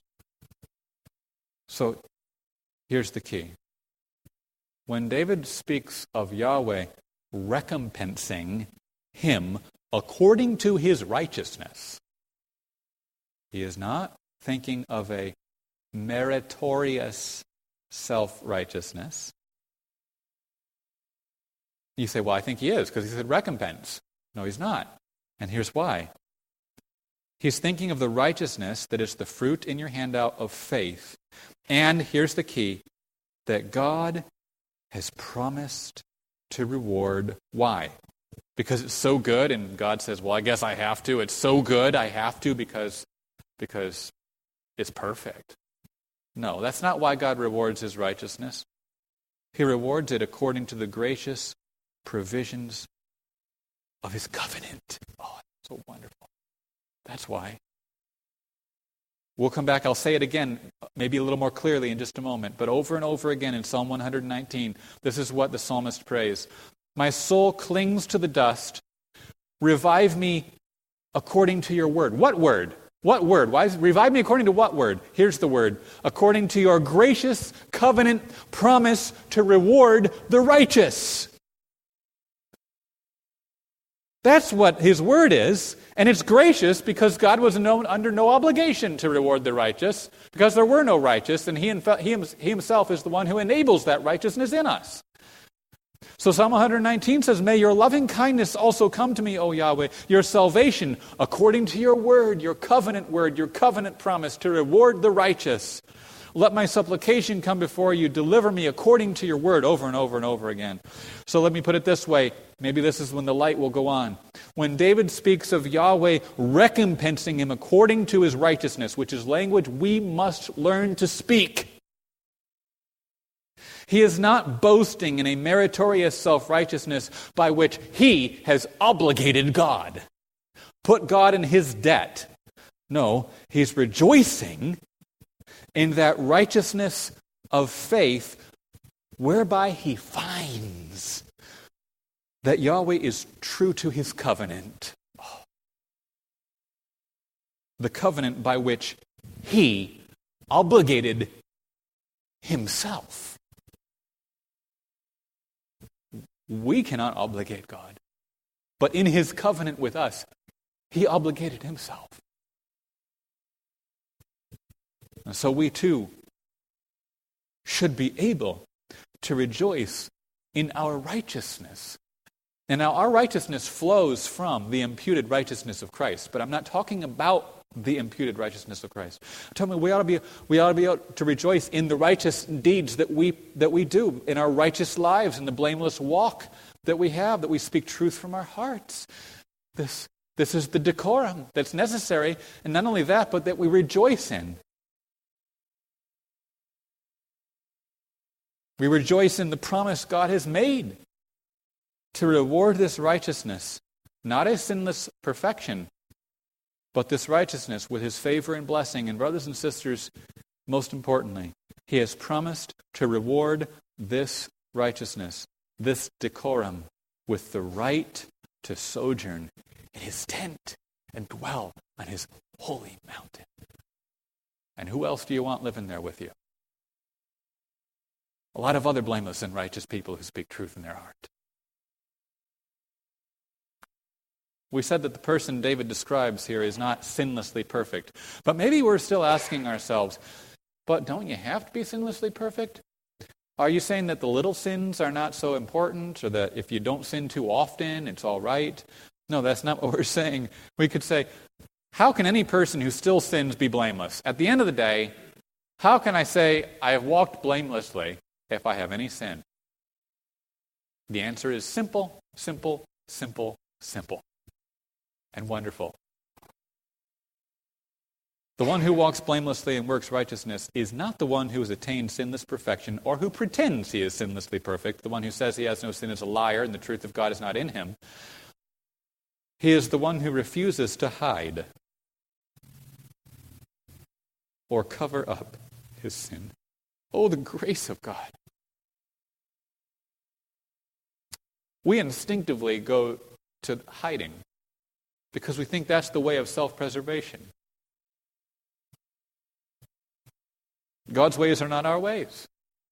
A: So here's the key. When David speaks of Yahweh recompensing him according to his righteousness, he is not thinking of a meritorious self-righteousness. You say, well, I think he is, because he said recompense. No, he's not. And here's why. He's thinking of the righteousness that is the fruit in your handout of faith. And here's the key, that God has promised to reward. Why? Because it's so good, and God says, well, I guess I have to. It's so good, I have to because it's perfect. No, that's not why God rewards his righteousness. He rewards it according to the gracious provisions of his covenant. Oh, so wonderful. That's why. We'll come back, I'll say it again, maybe a little more clearly in just a moment, but over and over again in Psalm 119, this is what the psalmist prays. "My soul clings to the dust. Revive me according to your word." What word? What word? Why is it, revive me according to what word? Here's the word. "According to your gracious covenant promise to reward the righteous." That's what his word is, and it's gracious because God was under no obligation to reward the righteous, because there were no righteous, and he himself is the one who enables that righteousness in us. So Psalm 119 says, "May your loving kindness also come to me, O Yahweh, your salvation according to your word, your covenant promise to reward the righteous. Let my supplication come before you. Deliver me according to your word," over and over and over again. So let me put it this way. Maybe this is when the light will go on. When David speaks of Yahweh recompensing him according to his righteousness, which is language we must learn to speak, he is not boasting in a meritorious self-righteousness by which he has obligated God, put God in his debt. No, he's rejoicing in that righteousness of faith whereby he finds that Yahweh is true to his covenant. Oh. The covenant by which he obligated himself. We cannot obligate God, but in his covenant with us, he obligated himself. And so we too should be able to rejoice in our righteousness. And now our righteousness flows from the imputed righteousness of Christ, but I'm not talking about the imputed righteousness of Christ. I'm talking we ought to be able to rejoice in the righteous deeds that we do, in our righteous lives, in the blameless walk that we have, that we speak truth from our hearts. This is the decorum that's necessary, and not only that, but that we rejoice in. We rejoice in the promise God has made to reward this righteousness, not a sinless perfection, but this righteousness with his favor and blessing. And brothers and sisters, most importantly, he has promised to reward this righteousness, this decorum, with the right to sojourn in his tent and dwell on his holy mountain. And who else do you want living there with you? A lot of other blameless and righteous people who speak truth in their heart. We said that the person David describes here is not sinlessly perfect. But maybe we're still asking ourselves, but don't you have to be sinlessly perfect? Are you saying that the little sins are not so important, or that if you don't sin too often, it's all right? No, that's not what we're saying. We could say, How can any person who still sins be blameless? At the end of the day, how can I say I have walked blamelessly if I have any sin? The answer is simple, simple, simple, simple, and wonderful. The one who walks blamelessly and works righteousness is not the one who has attained sinless perfection or who pretends he is sinlessly perfect. The one who says he has no sin is a liar and the truth of God is not in him. He is the one who refuses to hide or cover up his sin. Oh, the grace of God. We instinctively go to hiding because we think that's the way of self-preservation. God's ways are not our ways.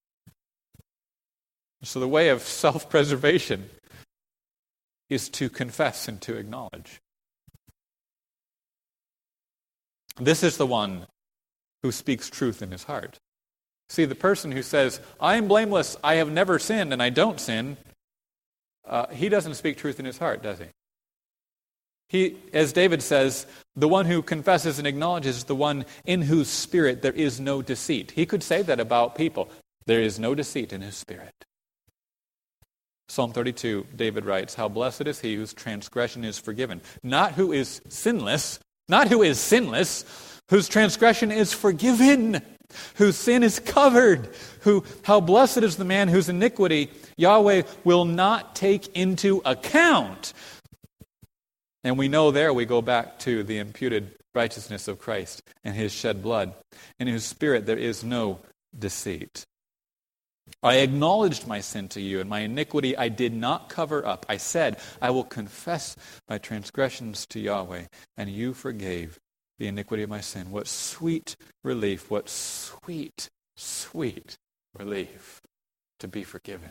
A: So the way of self-preservation is to confess and to acknowledge. This is the one who speaks truth in his heart. See, the person who says, I am blameless, I have never sinned, and I don't sin, he doesn't speak truth in his heart, does he? He, as David says, the one who confesses and acknowledges is the one in whose spirit there is no deceit. He could say that about people. There is no deceit in his spirit. Psalm 32, David writes, how blessed is he whose transgression is forgiven. Not who is sinless, whose transgression is forgiven, whose sin is covered, how blessed is the man whose iniquity Yahweh will not take into account. And we know there we go back to the imputed righteousness of Christ and his shed blood, in whose spirit there is no deceit. I acknowledged my sin to you, and my iniquity I did not cover up. I said, I will confess my transgressions to Yahweh, and you forgave the iniquity of my sin. What sweet relief, what sweet, sweet relief to be forgiven.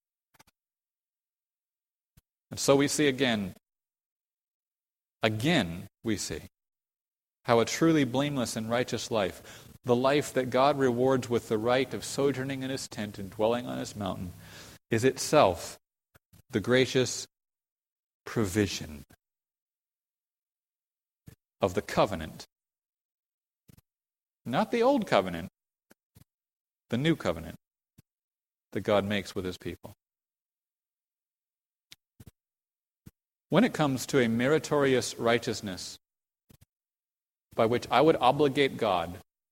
A: And so we see again we see how a truly blameless and righteous life, the life that God rewards with the right of sojourning in his tent and dwelling on his mountain, is itself the gracious provision of the covenant. Not the old covenant, the new covenant that God makes with his people. When it comes to a meritorious righteousness by which I would obligate God,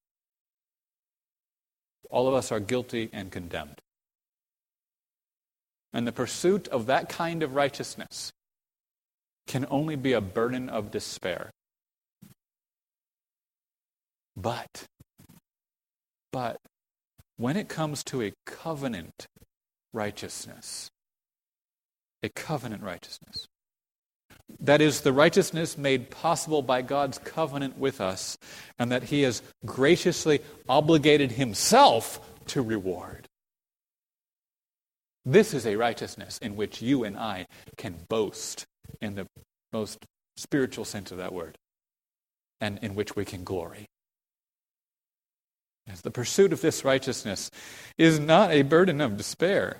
A: all of us are guilty and condemned. And the pursuit of that kind of righteousness can only be a burden of despair. But when it comes to a covenant righteousness, that is, the righteousness made possible by God's covenant with us, and that he has graciously obligated himself to reward. This is a righteousness in which you and I can boast in the most spiritual sense of that word, and in which we can glory. As the pursuit of this righteousness is not a burden of despair.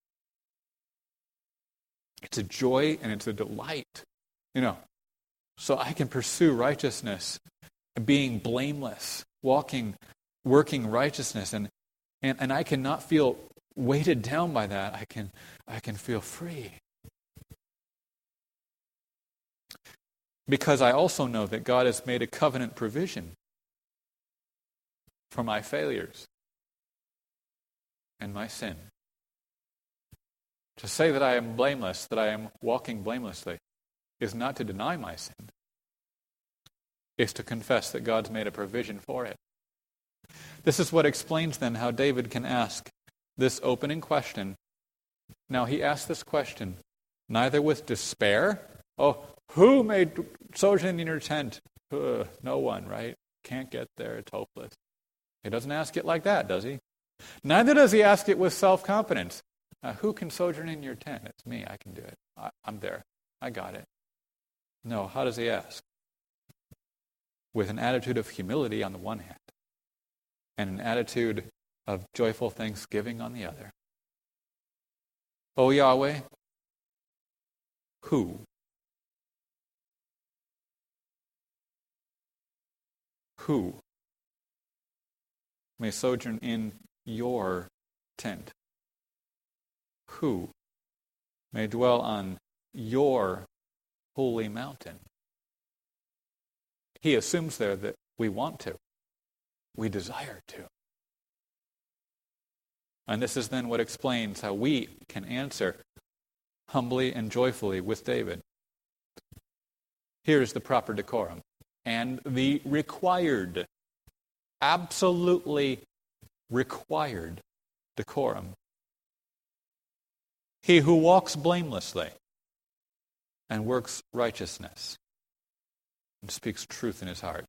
A: It's a joy and it's a delight. So I can pursue righteousness, being blameless, working righteousness, and I cannot feel weighted down by that. I can feel free. Because I also know that God has made a covenant provision for my failures and my sin. To say that I am blameless, that I am walking blamelessly, is not to deny my sin. It's to confess that God's made a provision for it. This is what explains then how David can ask this opening question. Now he asks this question neither with despair. Oh, who made sojourn in your tent? No one, right? Can't get there, it's hopeless. He doesn't ask it like that, does he? Neither does he ask it with self-confidence. Who can sojourn in your tent? It's me, I can do it. I'm there. I got it. No, how does he ask? With an attitude of humility on the one hand, and an attitude of joyful thanksgiving on the other. O Yahweh, who Who may sojourn in your tent? Who may dwell on your holy mountain? He assumes there that we want to. We desire to. And this is then what explains how we can answer humbly and joyfully with David. Here's the proper decorum and the required, absolutely required decorum. He who walks blamelessly and works righteousness and speaks truth in his heart.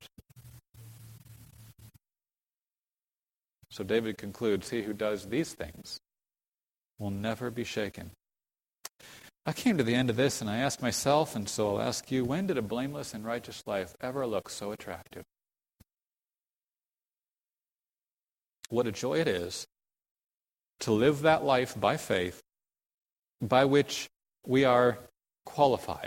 A: So David concludes, he who does these things will never be shaken. I came to the end of this and I asked myself, and so I'll ask you, when did a blameless and righteous life ever look so attractive? What a joy it is to live that life by faith by which we are qualified.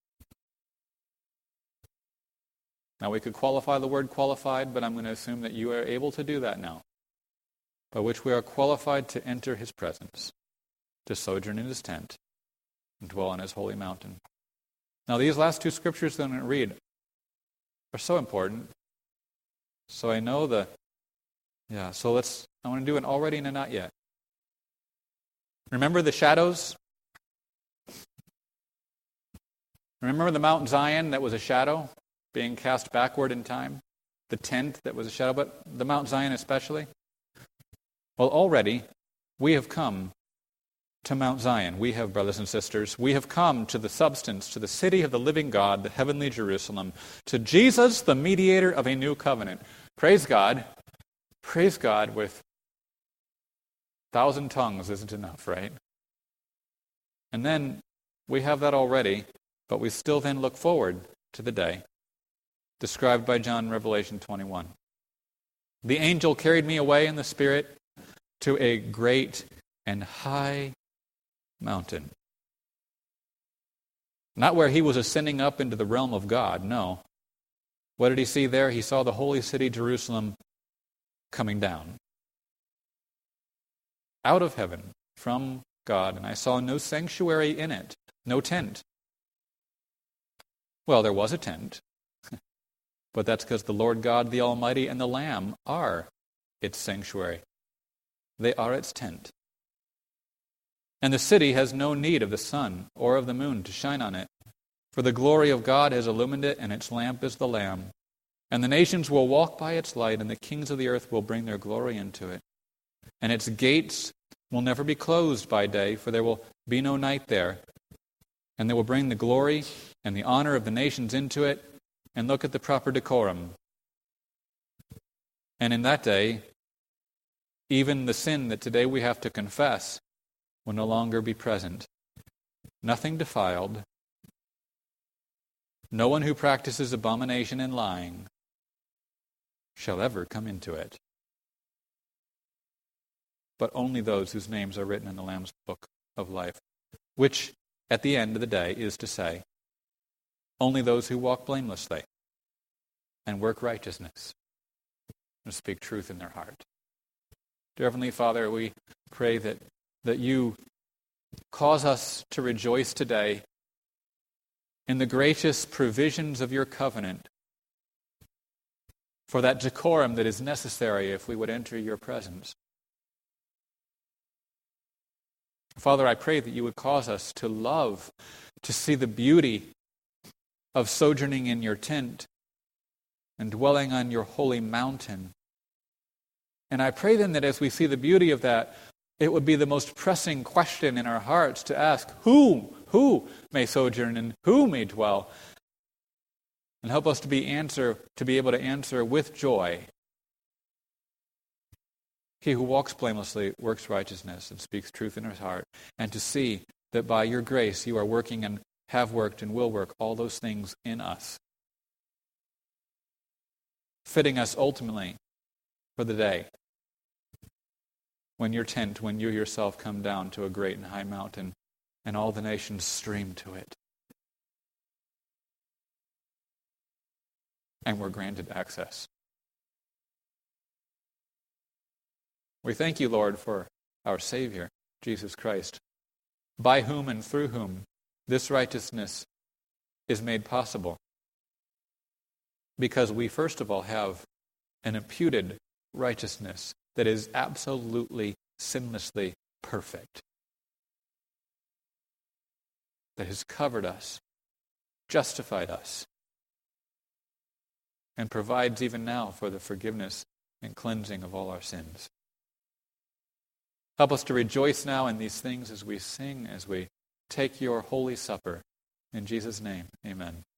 A: Now we could qualify the word qualified, but I'm going to assume that you are able to do that now. By which we are qualified to enter his presence, to sojourn in his tent, and dwell on his holy mountain. Now these last two scriptures that I'm going to read are so important. So I know I want to do an already and a not yet. Remember the shadows? Remember the Mount Zion that was a shadow being cast backward in time? The tent that was a shadow, but the Mount Zion especially? Well, already we have come to Mount Zion. We have, brothers and sisters, we have come to the substance, to the city of the living God, the heavenly Jerusalem, to Jesus, the mediator of a new covenant. Praise God. Praise God with 1,000 tongues isn't enough, right? And then we have that already, but we still then look forward to the day described by John in Revelation 21. The angel carried me away in the Spirit to a great and high mountain. Not where he was ascending up into the realm of God, no. What did he see there? He saw the holy city Jerusalem coming down out of heaven from God, and I saw no sanctuary in it, no tent. Well, there was a tent, but that's because the Lord God, the Almighty, and the Lamb are its sanctuary. They are its tent. And the city has no need of the sun or of the moon to shine on it, for the glory of God has illumined it, and its lamp is the Lamb. And the nations will walk by its light, and the kings of the earth will bring their glory into it. And its gates will never be closed by day, for there will be no night there. And they will bring the glory and the honor of the nations into it, and look at the proper decorum. And in that day, even the sin that today we have to confess will no longer be present. Nothing defiled. No one who practices abomination and lying shall ever come into it. But only those whose names are written in the Lamb's book of life, which at the end of the day is to say, only those who walk blamelessly and work righteousness and speak truth in their heart. Dear Heavenly Father, we pray that you cause us to rejoice today in the gracious provisions of your covenant for that decorum that is necessary if we would enter your presence. Father, I pray that you would cause us to love, to see the beauty of sojourning in your tent and dwelling on your holy mountain. And I pray then that as we see the beauty of that, it would be the most pressing question in our hearts to ask, who may sojourn and who may dwell? And help us to be able to answer with joy. He who walks blamelessly works righteousness and speaks truth in his heart, and to see that by your grace you are working and have worked and will work all those things in us, fitting us ultimately for the day when you yourself come down to a great and high mountain and all the nations stream to it. And we're granted access We thank you, Lord, for our Savior, Jesus Christ, by whom and through whom this righteousness is made possible. Because we, first of all, have an imputed righteousness that is absolutely, sinlessly perfect, that has covered us, justified us, and provides even now for the forgiveness and cleansing of all our sins. Help us to rejoice now in these things as we sing, as we take your holy supper. In Jesus' name, amen.